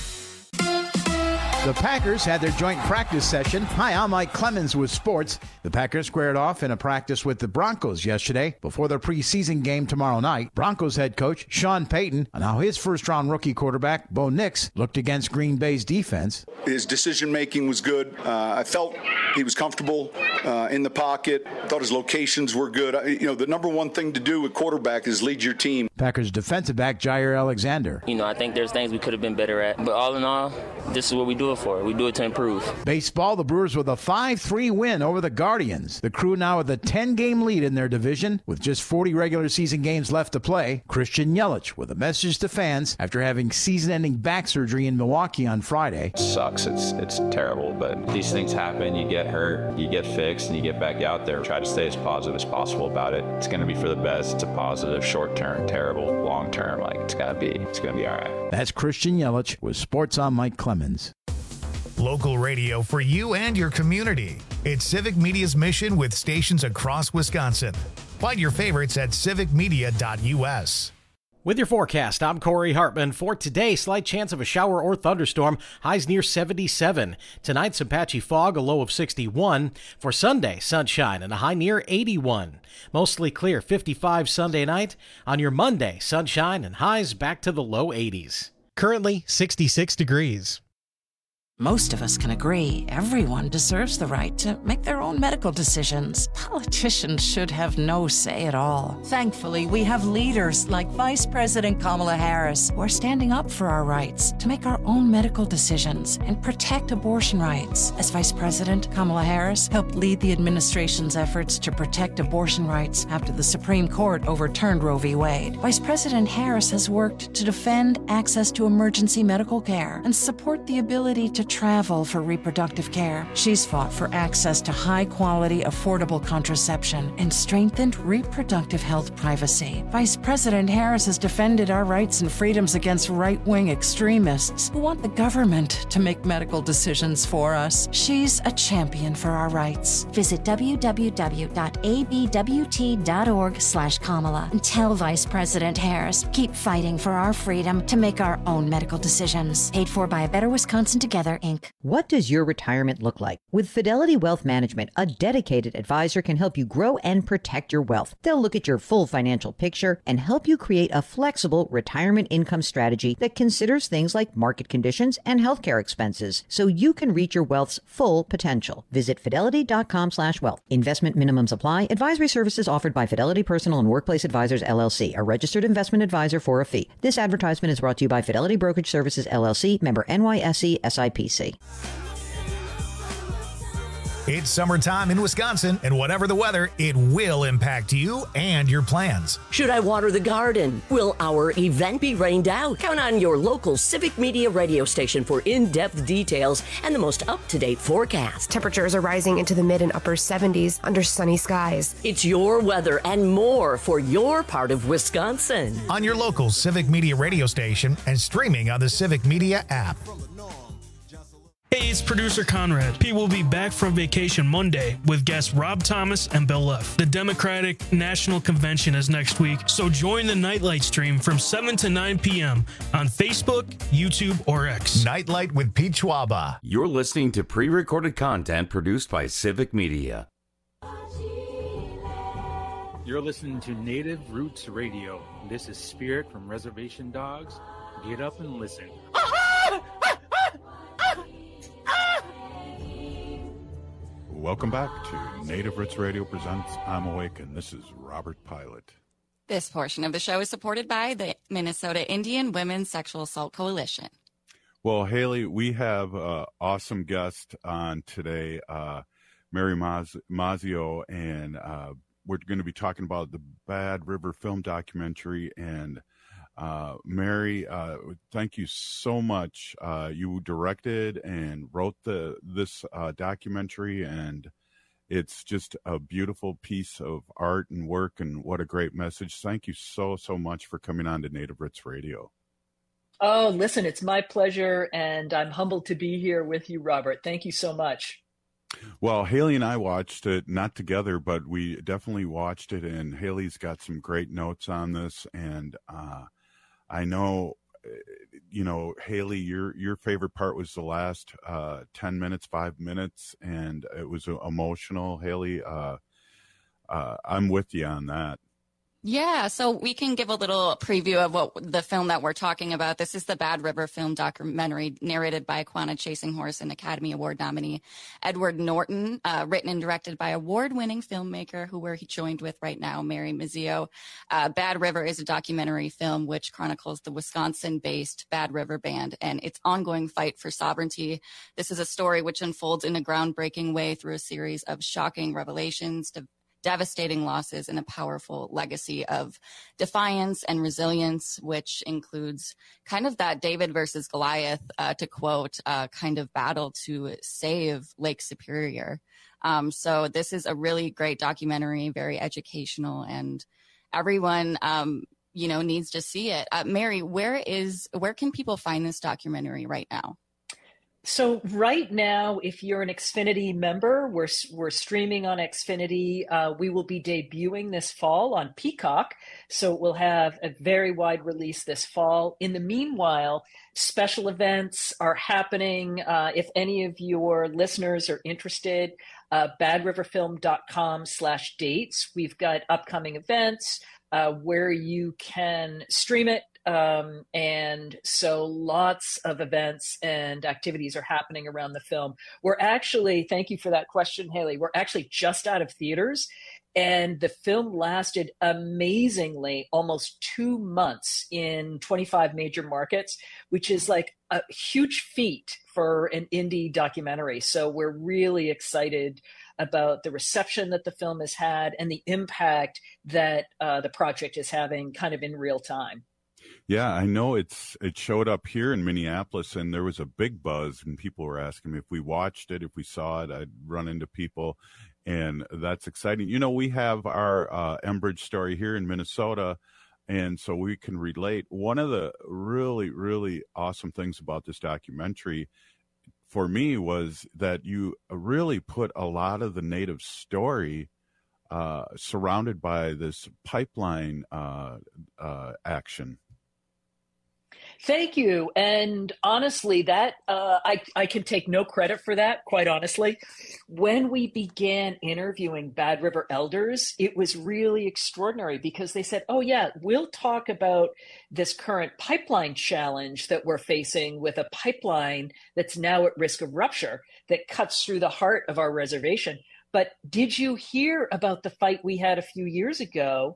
The Packers had their joint practice session. Hi, I'm Mike Clemens with sports. The Packers squared off in a practice with the Broncos yesterday before their preseason game tomorrow night. Broncos head coach Sean Payton and how his first-round rookie quarterback, Bo Nix, looked against Green Bay's defense. His decision-making was good. I felt he was comfortable in the pocket. Thought his locations were good. The number one thing to do with quarterback is lead your team. Packers defensive back Jair Alexander. I think there's things we could have been better at. But all in all, this is what we do it for. We do it to improve. Baseball, the Brewers with a 5-3 win over the Guardians. The Crew now with a 10-game lead in their division with just 40 regular season games left to play. Christian Yelich with a message to fans after having season-ending back surgery in Milwaukee on Friday. It sucks. It's terrible, but these things happen. You get hurt, you get fixed, and you get back out there. Try to stay as positive as possible about it. It's going to be for the best. It's a positive, short-term, terrible, long-term. It's going to be all right. That's Christian Yelich with Sports on Mike Clemens. Local radio for you and your community. It's Civic Media's mission with stations across Wisconsin. Find your favorites at civicmedia.us. With your forecast, I'm Corey Hartman. For today, slight chance of a shower or thunderstorm, highs near 77. Tonight, some patchy fog, a low of 61. For Sunday, sunshine and a high near 81. Mostly clear, 55 Sunday night. On your Monday, sunshine and highs back to the low 80s. Currently, 66 degrees. Most of us can agree everyone deserves the right to make their own medical decisions. Politicians should have no say at all. Thankfully, we have leaders like Vice President Kamala Harris who are standing up for our rights to make our own medical decisions and protect abortion rights. As Vice President, Kamala Harris helped lead the administration's efforts to protect abortion rights after the Supreme Court overturned Roe v. Wade. Vice President Harris has worked to defend access to emergency medical care and support the ability to travel for reproductive care. She's fought for access to high-quality, affordable contraception and strengthened reproductive health privacy. Vice President Harris has defended our rights and freedoms against right-wing extremists who want the government to make medical decisions for us. She's a champion for our rights. Visit www.abwt.org/Kamala and tell Vice President Harris, keep fighting for our freedom to make our own medical decisions. Paid for by A Better Wisconsin Together, Inc. What does your retirement look like? With Fidelity Wealth Management, a dedicated advisor can help you grow and protect your wealth. They'll look at your full financial picture and help you create a flexible retirement income strategy that considers things like market conditions and healthcare expenses so you can reach your wealth's full potential. Visit fidelity.com/wealth. Investment minimums apply. Advisory services offered by Fidelity Personal and Workplace Advisors, LLC, a registered investment advisor for a fee. This advertisement is brought to you by Fidelity Brokerage Services, LLC, member NYSE SIPC. It's summertime in Wisconsin, and whatever the weather, it will impact you and your plans. Should I water the garden? Will our event be rained out? Count on your local Civic Media radio station for in-depth details and the most up-to-date forecast. Temperatures are rising into the mid and upper 70s under sunny skies. It's your weather and more for your part of Wisconsin. On your local Civic Media radio station and streaming on the Civic Media app. Hey, it's producer Conrad. Pete will be back from vacation Monday with guests Rob Thomas and Bill Leff. The Democratic National Convention is next week, so join the Nightlight stream from 7 to 9 p.m. on Facebook, YouTube, or X. Nightlight with Pete Schwaba. You're listening to pre-recorded content produced by Civic Media. You're listening to Native Roots Radio. This is Spirit from Reservation Dogs. Get up and listen. Welcome back to Native Roots Radio presents I'm Awake, and this is Robert Pilot. This portion of the show is supported by the Minnesota Indian Women's Sexual Assault Coalition. Well, Haley, we have an awesome guest on today, Mary Mazzio, and we're going to be talking about the Bad River film documentary. And Mary, thank you so much. You directed and wrote this documentary, and it's just a beautiful piece of art and work, and what a great message. Thank you so much for coming on to Native Roots Radio. Oh, listen, it's my pleasure, and I'm humbled to be here with you, Robert. Thank you so much. Well, Haley and I watched it, not together, but we definitely watched it, and Haley's got some great notes on this, and I know, Haley, your favorite part was the last 10 minutes, 5 minutes, and it was emotional. Haley, I'm with you on that. Yeah, so we can give a little preview of what the film that we're talking about. This is the Bad River film documentary narrated by Quanah Chasing Horse and Academy Award nominee Edward Norton, written and directed by award-winning filmmaker who we're joined with right now, Mary Mazzio. Bad River is a documentary film which chronicles the Wisconsin-based Bad River Band and its ongoing fight for sovereignty. This is a story which unfolds in a groundbreaking way through a series of shocking revelations, devastating losses, and a powerful legacy of defiance and resilience, which includes kind of that David versus Goliath, to quote, kind of battle to save Lake Superior. So this is a really great documentary, very educational, and everyone, needs to see it. Mary, where can people find this documentary right now? So right now, if you're an Xfinity member, we're streaming on Xfinity. We will be debuting this fall on Peacock, so we'll have a very wide release this fall. In the meanwhile, special events are happening. If any of your listeners are interested, badriverfilm.com/dates. We've got upcoming events where you can stream it. And so lots of events and activities are happening around the film. We're actually, thank you for that question, Haley, we're actually just out of theaters, and the film lasted amazingly almost 2 months in 25 major markets, which is like a huge feat for an indie documentary. So we're really excited about the reception that the film has had and the impact that the project is having kind of in real time. Yeah, I know it showed up here in Minneapolis, and there was a big buzz, and people were asking me if we watched it, if we saw it. I'd run into people, and that's exciting. We have our Enbridge story here in Minnesota, and so we can relate. One of the really, really awesome things about this documentary for me was that you really put a lot of the Native story surrounded by this pipeline action. Thank you. And honestly, that I can take no credit for that, quite honestly. When we began interviewing Bad River elders, it was really extraordinary because they said, oh, yeah, we'll talk about this current pipeline challenge that we're facing with a pipeline that's now at risk of rupture that cuts through the heart of our reservation. But did you hear about the fight we had a few years ago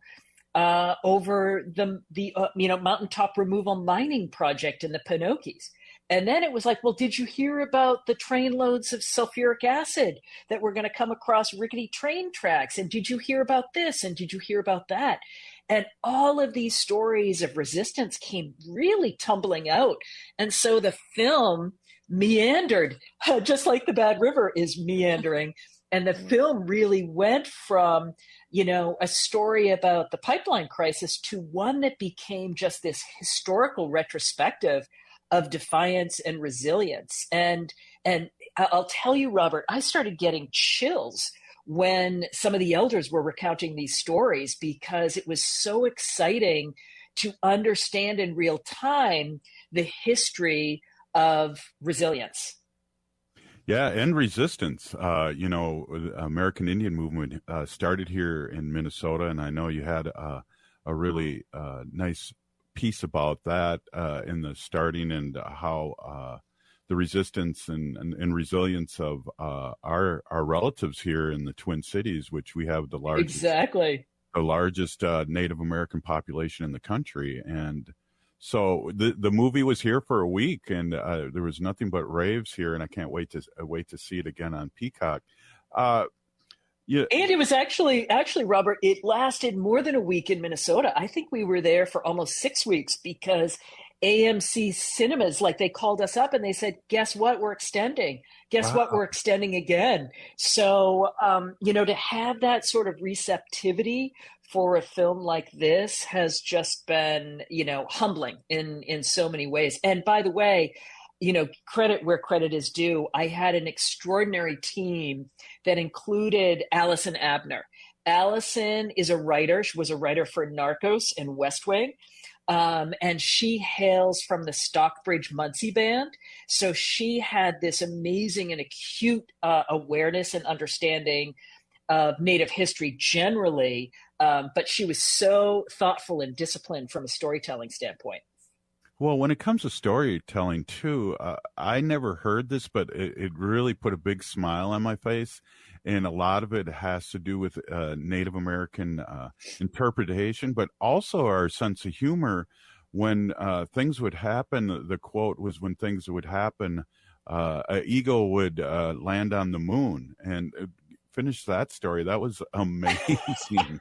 over the mountaintop removal mining project in the Pinocchis? And then it was like, well, did you hear about the train loads of sulfuric acid that were going to come across rickety train tracks? And did you hear about this? And did you hear about that? And all of these stories of resistance came really tumbling out. And so the film meandered, just like the Bad River is meandering. And the film really went from, a story about the pipeline crisis to one that became just this historical retrospective of defiance and resilience. And I'll tell you, Robert, I started getting chills when some of the elders were recounting these stories because it was so exciting to understand in real time the history of resilience. Yeah, and resistance. American Indian movement started here in Minnesota, and I know you had a really nice piece about that in the starting and how the resistance and resilience of our relatives here in the Twin Cities, which we have the largest Native American population in the country, and so the movie was here for a week, and there was nothing but raves here, and I can't wait to see it again on Peacock. Yeah. And it was actually, Robert, it lasted more than a week in Minnesota. I think we were there for almost 6 weeks because AMC Cinemas, like, they called us up and they said, guess what? We're extending. Guess what? We're extending again. So, to have that sort of receptivity for a film like this has just been, humbling in so many ways. And by the way, credit where credit is due. I had an extraordinary team that included Allison Abner. Allison is a writer. She was a writer for Narcos and West Wing. And she hails from the Stockbridge Muncie Band. So she had this amazing and acute awareness and understanding of Native history generally. But she was so thoughtful and disciplined from a storytelling standpoint. Well, when it comes to storytelling, too, I never heard this, but it really put a big smile on my face. And a lot of it has to do with Native American interpretation, but also our sense of humor. When things would happen, the quote was, when things would happen, an eagle would land on the moon. And finish that story. That was amazing.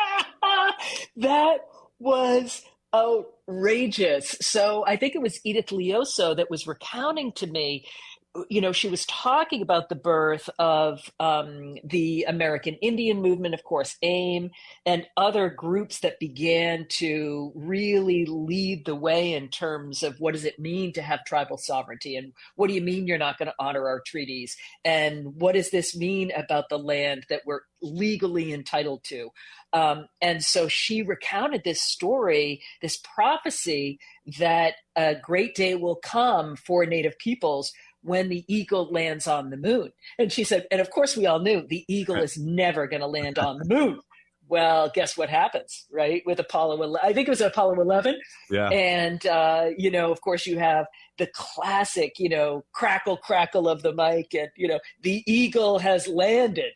That was outrageous. So I think it was Edith Leoso that was recounting to me, she was talking about the birth of the American Indian movement, of course, AIM, and other groups that began to really lead the way in terms of what does it mean to have tribal sovereignty, and what do you mean you're not going to honor our treaties, and what does this mean about the land that we're legally entitled to. And so she recounted this story, this prophecy that a great day will come for Native peoples when the eagle lands on the moon. And she said, and of course we all knew the eagle is never going to land on the moon. Well, guess what happens, right? With Apollo, I think it was Apollo 11. Yeah. And, of course you have the classic, crackle of the mic and, the eagle has landed.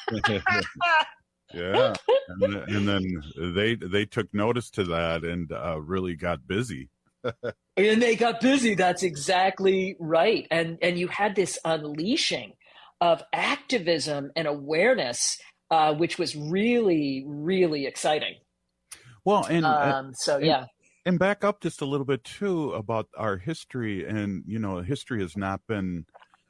Yeah. And then they took notice to that and really got busy. And they got busy. That's exactly right. And you had this unleashing of activism and awareness, which was really, really exciting. Well, yeah. And back up just a little bit too about our history, and history has not been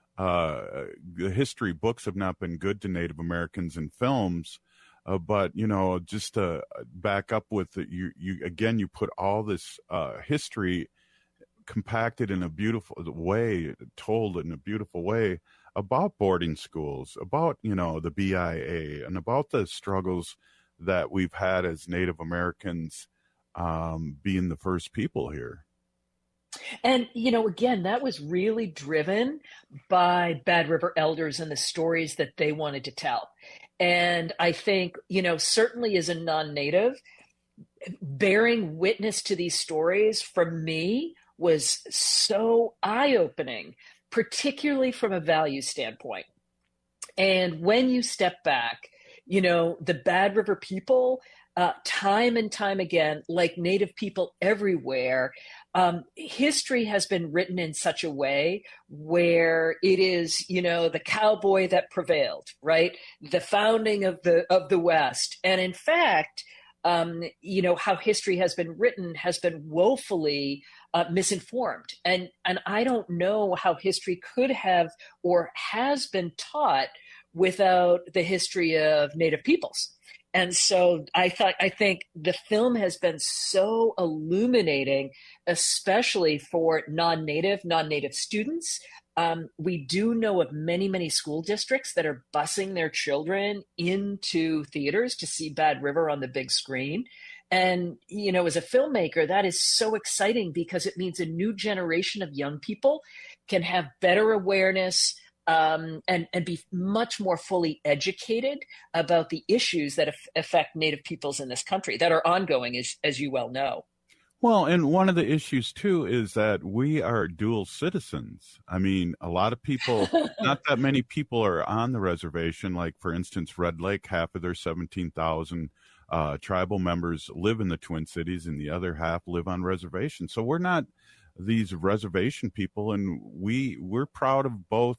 the history books have not been good to Native Americans in films. But just to back up with it, you put all this history compacted in a beautiful way, told in a beautiful way about boarding schools, about the BIA, and about the struggles that we've had as Native Americans being the first people here. And, again, that was really driven by Bad River Elders and the stories that they wanted to tell. And I think, certainly as a non-Native, bearing witness to these stories for me was so eye-opening, particularly from a value standpoint. And when you step back, the Bad River people, time and time again, like Native people everywhere, history has been written in such a way where it is, the cowboy that prevailed, right? The founding of the West. And in fact, how history has been written has been woefully misinformed. And I don't know how history could have or has been taught without the history of Native peoples. And so I think the film has been so illuminating, especially for non-Native students. We do know of many, many school districts that are busing their children into theaters to see Bad River on the big screen. And, as a filmmaker, that is so exciting because it means a new generation of young people can have better awareness, and be much more fully educated about the issues that affect Native peoples in this country that are ongoing, as you well know. Well, and one of the issues, too, is that we are dual citizens. I mean, a lot of people, not that many people are on the reservation. Like, for instance, Red Lake, half of their 17,000 tribal members live in the Twin Cities, and the other half live on reservations. So we're not these reservation people, and we're proud of both.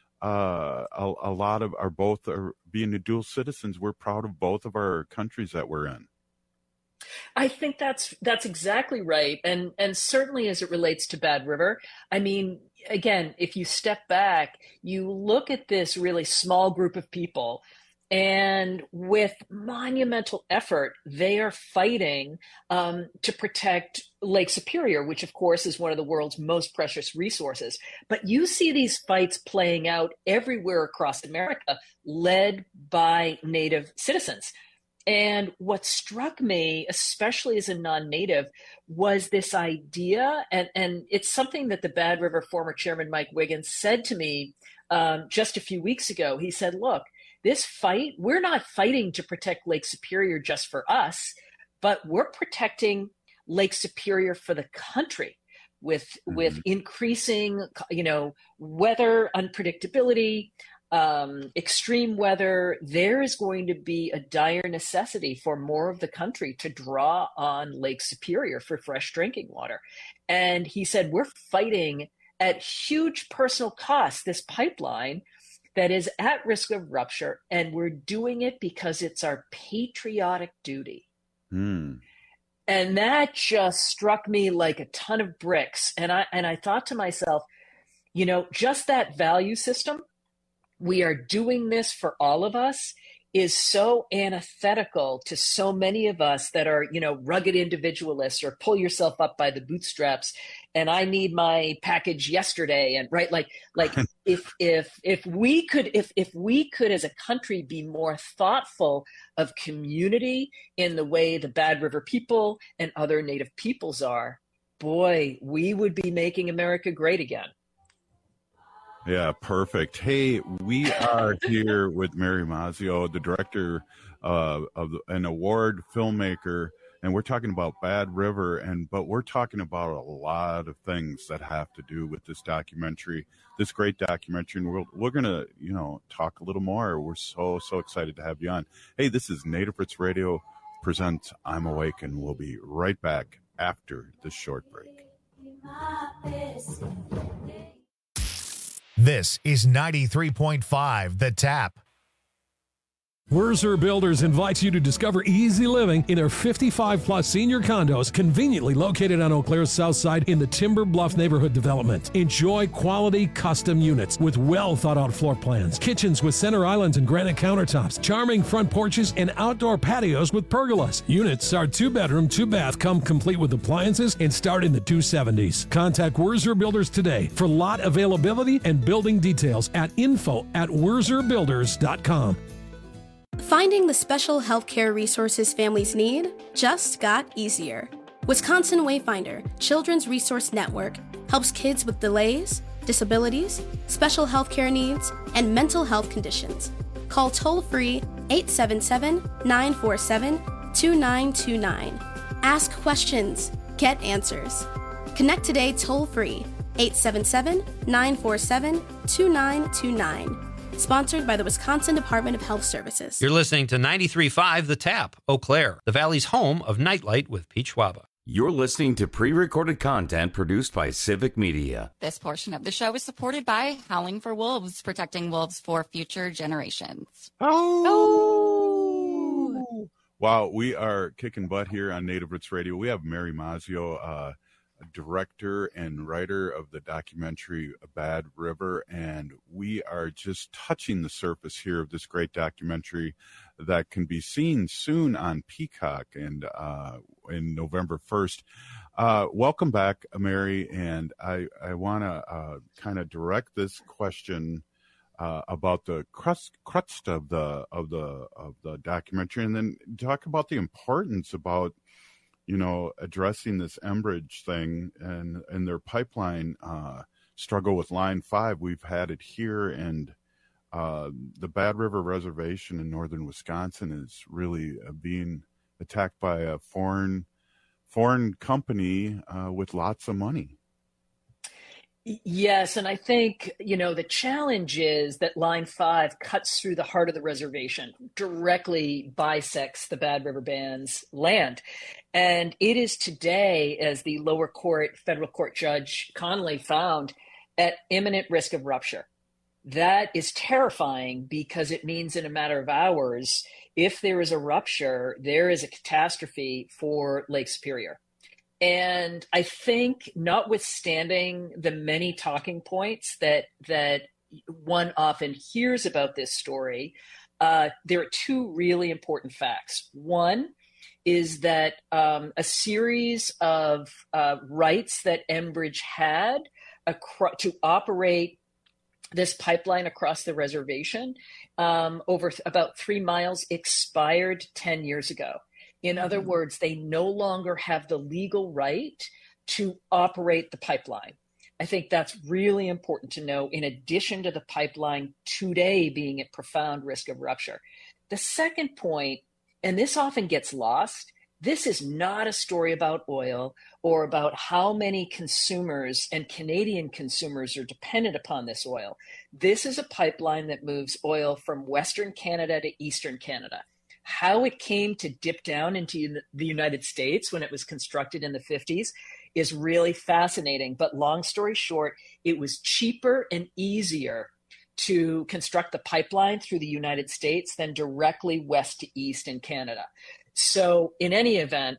A lot of our both are being the dual citizens. We're proud of both of our countries that we're in. I think that's exactly right. And certainly as it relates to Bad River, I mean, again, if you step back, you look at this really small group of people, and with monumental effort, they are fighting to protect Lake Superior, which of course is one of the world's most precious resources. But you see these fights playing out everywhere across America, led by Native citizens. And what struck me, especially as a non-Native, was this idea, and it's something that the Bad River former chairman Mike Wiggins said to me just a few weeks ago. He said, look, this fight, we're not fighting to protect Lake Superior just for us, but we're protecting Lake Superior for the country with increasing, weather unpredictability, extreme weather. There is going to be a dire necessity for more of the country to draw on Lake Superior for fresh drinking water. And he said, we're fighting at huge personal cost this pipeline that is at risk of rupture, and we're doing it because it's our patriotic duty. And that just struck me like a ton of bricks. And I thought to myself, just that value system, we are doing this for all of us, is so antithetical to so many of us that are, rugged individualists or pull yourself up by the bootstraps. And I need my package yesterday. And right, like if we could as a country be more thoughtful of community in the way the Bad River people and other Native peoples are, boy, we would be making America great again. Yeah, perfect. Hey, we are here with Mary Mazzio, the director of an award filmmaker, and we're talking about Bad River, but we're talking about a lot of things that have to do with this documentary, this great documentary, and we're going to, talk a little more. We're so excited to have you on. Hey, this is Native Roots Radio presents I'm Awake, and we'll be right back after this short break. This is 93.5 The Tap. Wurzer Builders invites you to discover easy living in their 55-plus senior condos conveniently located on Eau Claire's south side in the Timber Bluff neighborhood development. Enjoy quality custom units with well-thought-out floor plans, kitchens with center islands and granite countertops, charming front porches, and outdoor patios with pergolas. Units are 2-bedroom, 2-bath, come complete with appliances and start in the $270s. Contact Wurzer Builders today for lot availability and building details at info@wurzerbuilders.com. Finding the special healthcare resources families need just got easier. Wisconsin Wayfinder Children's Resource Network helps kids with delays, disabilities, special healthcare needs, and mental health conditions. Call toll-free 877-947-2929. Ask questions. Get answers. Connect today toll-free 877-947-2929. Sponsored by the Wisconsin Department of Health Services. You're listening to 93.5 The Tap, Eau Claire, the Valley's home of Nightlight with Pete Schwaba. You're listening to pre-recorded content produced by Civic Media. This portion of the show is supported by Howling for Wolves, protecting wolves for future generations. Oh! Wow, we are kicking butt here on Native Roots Radio. We have Mary Mazzio, director and writer of the documentary Bad River, and we are just touching the surface here of this great documentary that can be seen soon on Peacock and in November 1st. Welcome back, Mary, and I want to kind of direct this question about the crust of the documentary, and then talk about the importance about addressing this Enbridge thing and their pipeline struggle with Line 5. We've had it here, and the Bad River Reservation in northern Wisconsin is really being attacked by a foreign company with lots of money. Yes, and I think, the challenge is that Line 5 cuts through the heart of the reservation, directly bisects the Bad River Band's land. And it is today, as the lower court, federal court judge Connolly found, at imminent risk of rupture. That is terrifying because it means in a matter of hours, if there is a rupture, there is a catastrophe for Lake Superior. And I think, notwithstanding the many talking points that one often hears about this story, there are two really important facts. One is that a series of rights that Enbridge had to operate this pipeline across the reservation over about 3 miles expired 10 years ago. In other words, they no longer have the legal right to operate the pipeline. I think that's really important to know, in addition to the pipeline today being at profound risk of rupture. The second point, and this often gets lost, this is not a story about oil or about how many consumers and Canadian consumers are dependent upon this oil. This is a pipeline that moves oil from Western Canada to Eastern Canada. How it came to dip down into the United States when it was constructed in the 50s is really fascinating. But long story short, it was cheaper and easier to construct the pipeline through the United States than directly west to east in Canada. So in any event,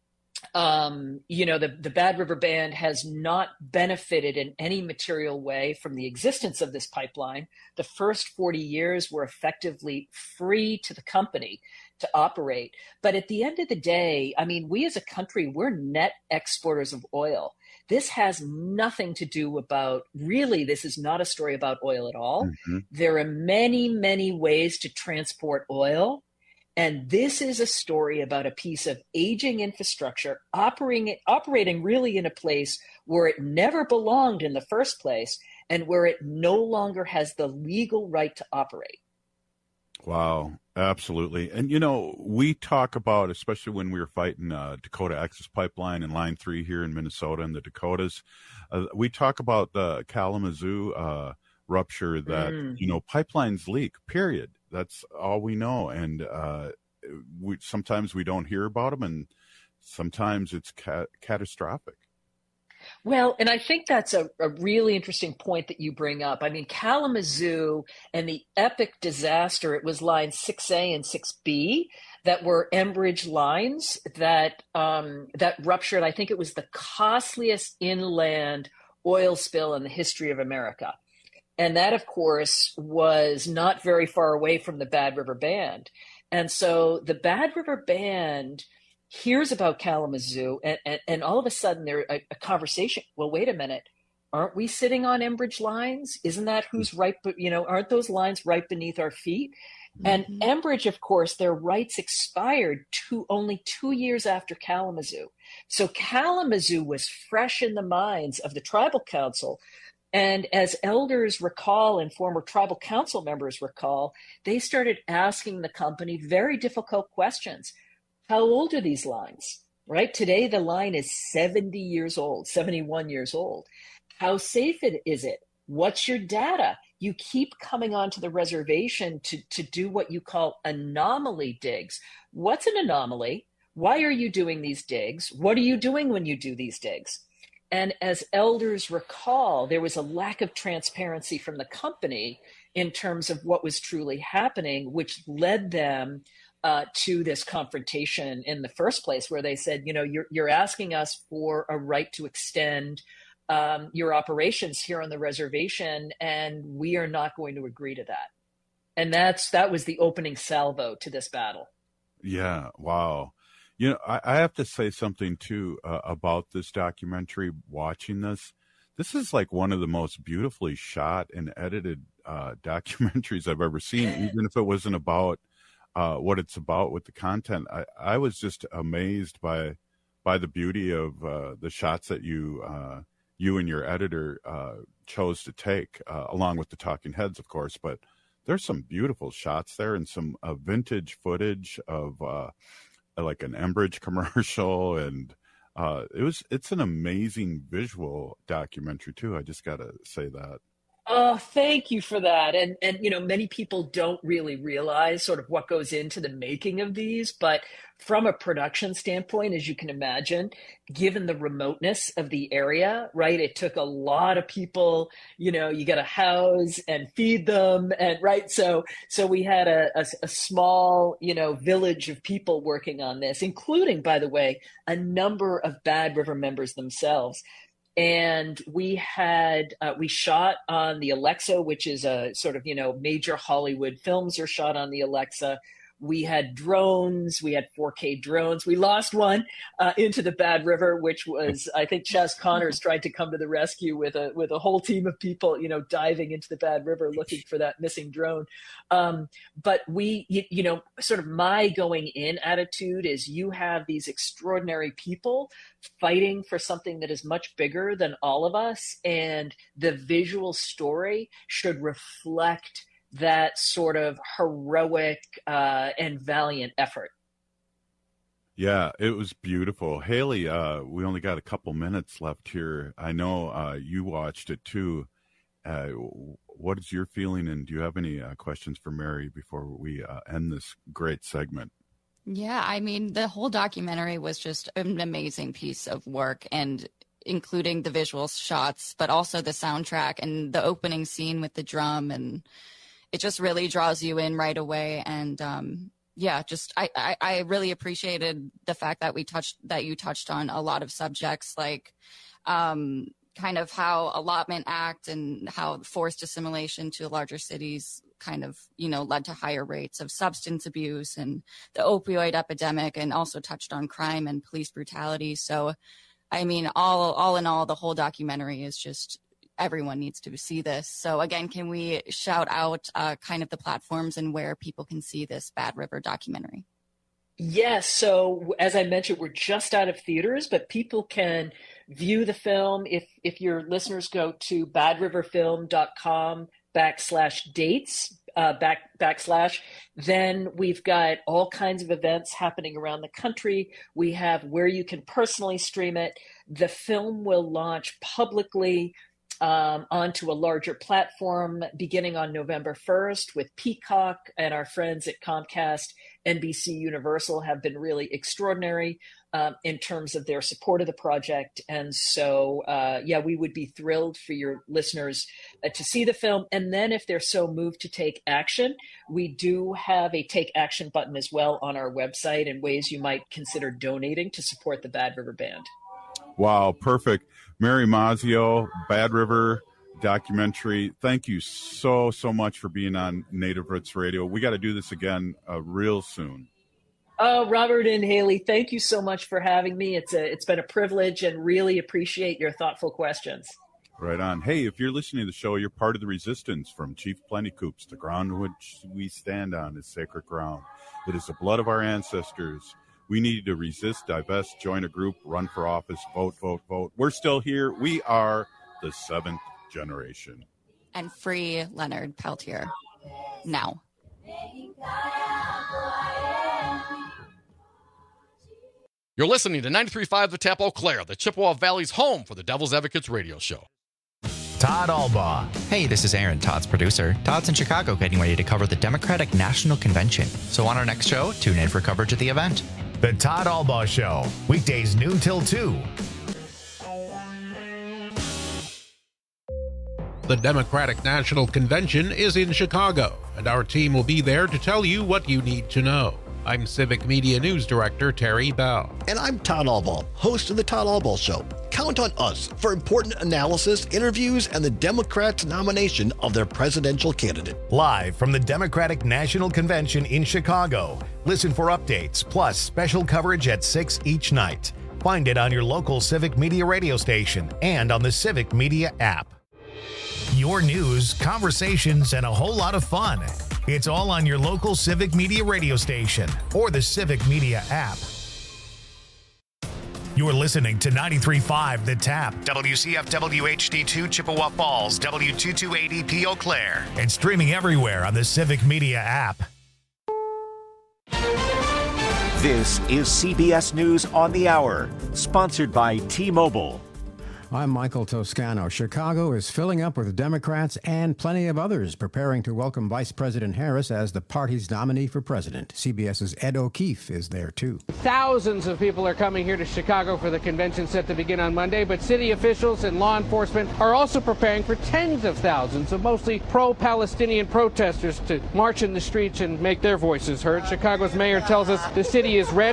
the Bad River Band has not benefited in any material way from the existence of this pipeline. The first 40 years were effectively free to the company to operate. But at the end of the day, we as a country, we're net exporters of oil. This has nothing to do this is not a story about oil at all. Mm-hmm. There are many, many ways to transport oil. And this is a story about a piece of aging infrastructure operating really in a place where it never belonged in the first place and where it no longer has the legal right to operate. Wow, absolutely. And, we talk about, especially when we were fighting Dakota Access Pipeline and Line 3 here in Minnesota and the Dakotas, we talk about the Kalamazoo rupture that, pipelines leak, period. That's all we know. And sometimes we don't hear about them, and sometimes it's catastrophic. Well, and I think that's a really interesting point that you bring up. Kalamazoo and the epic disaster, it was line 6A and 6B that were Enbridge lines that ruptured. I think it was the costliest inland oil spill in the history of America. And that, of course, was not very far away from the Bad River Band. And so the Bad River Band hears about Kalamazoo, and all of a sudden there's a conversation. Well, wait a minute. Aren't we sitting on Enbridge lines? Isn't that who's right? But, aren't those lines right beneath our feet? Mm-hmm. And Enbridge, of course, their rights expired only 2 years after Kalamazoo. So Kalamazoo was fresh in the minds of the tribal council. And as elders recall and former tribal council members recall, they started asking the company very difficult questions. How old are these lines? Right? Today, the line is 70 years old, 71 years old. How safe is it? What's your data? You keep coming onto the reservation to do what you call anomaly digs. What's an anomaly? Why are you doing these digs? What are you doing when you do these digs? And as elders recall, there was a lack of transparency from the company in terms of what was truly happening, which led them to this confrontation in the first place, where they said, you're asking us for a right to extend your operations here on the reservation, and we are not going to agree to that. And that was the opening salvo to this battle. Yeah, wow. I have to say something, too, about this documentary, watching this. This is like one of the most beautifully shot and edited documentaries I've ever seen, even if it wasn't about what it's about with the content. I was just amazed by the beauty of the shots that you you and your editor chose to take, along with the talking heads, of course. But there's some beautiful shots there and some vintage footage of like an Enbridge commercial, and it's an amazing visual documentary too. I just got to say that. Oh, thank you for that. And many people don't really realize sort of what goes into the making of these, but from a production standpoint, as you can imagine, given the remoteness of the area, right, it took a lot of people, you got to house and feed them, and right. So we had a small, village of people working on this, including, by the way, a number of Bad River members themselves. And we shot on the Alexa, which is a sort of, major Hollywood films are shot on the Alexa. We had drones. We had 4K drones. We lost one into the Bad River, which was, I think, Chaz Connors tried to come to the rescue with a whole team of people, diving into the Bad River looking for that missing drone. But we, sort of my going in attitude is you have these extraordinary people fighting for something that is much bigger than all of us, and the visual story should reflect that sort of heroic and valiant effort. Yeah, it was beautiful. Haley, we only got a couple minutes left here. I know you watched it too. What is your feeling, and do you have any questions for Mary before we end this great segment? Yeah, I mean, the whole documentary was just an amazing piece of work, and including the visual shots, but also the soundtrack and the opening scene with the drum, and it just really draws you in right away. And I really appreciated the fact that you touched on a lot of subjects, like kind of how Allotment Act and how forced assimilation to larger cities kind of, led to higher rates of substance abuse and the opioid epidemic, and also touched on crime and police brutality. So, I mean, all in all, the whole documentary is just, everyone needs to see this. So again, can we shout out kind of the platforms and where people can see this Bad River documentary? Yes. So as I mentioned, we're just out of theaters, but people can view the film. If your listeners go to badriverfilm.com/dates, then we've got all kinds of events happening around the country. We have where you can personally stream it. The film will launch publicly onto a larger platform beginning on November 1st with Peacock, and our friends at Comcast, NBC Universal have been really extraordinary in terms of their support of the project. And so, we would be thrilled for your listeners to see the film. And then if they're so moved to take action, we do have a take action button as well on our website, and ways you might consider donating to support the Bad River Band. Wow, perfect. Mary Mazzio, Bad River documentary. Thank you so much for being on Native Roots Radio. We got to do this again real soon. Oh, Robert and Haley, thank you so much for having me. It's been a privilege, and really appreciate your thoughtful questions. Right on. Hey, if you're listening to the show, you're part of the resistance from Chief Plentycoops. The ground which we stand on is sacred ground. It is the blood of our ancestors. We need to resist, divest, join a group, run for office, vote, vote, vote. We're still here. We are the 7th generation. And free Leonard Peltier now. You're listening to 93.5 The Tap Eau Claire, the Chippewa Valley's home for the Devil's Advocates radio show. Todd Albaugh. Hey, this is Aaron, Todd's producer. Todd's in Chicago getting ready to cover the Democratic National Convention. So on our next show, tune in for coverage of the event. The Todd Albaugh Show, weekdays noon till 2. The Democratic National Convention is in Chicago, and our team will be there to tell you what you need to know. I'm Civic Media News Director Terry Bell. And I'm Todd Albaugh, host of The Todd Albaugh Show. Count on us for important analysis, interviews, and the Democrats' nomination of their presidential candidate. Live from the Democratic National Convention in Chicago. Listen for updates, plus special coverage at 6 each night. Find it on your local Civic Media radio station and on the Civic Media app. Your news, conversations, and a whole lot of fun. It's all on your local Civic Media radio station or the Civic Media app. You're listening to 93.5 The Tap, WCFW HD2 Chippewa Falls, W228EP Eau Claire, and streaming everywhere on the Civic Media app. This is CBS News on the Hour, sponsored by T-Mobile. I'm Michael Toscano. Chicago is filling up with Democrats and plenty of others preparing to welcome Vice President Harris as the party's nominee for president. CBS's Ed O'Keefe is there, too. Thousands of people are coming here to Chicago for the convention set to begin on Monday, but city officials and law enforcement are also preparing for tens of thousands of mostly pro-Palestinian protesters to march in the streets and make their voices heard. Chicago's mayor tells us the city is ready.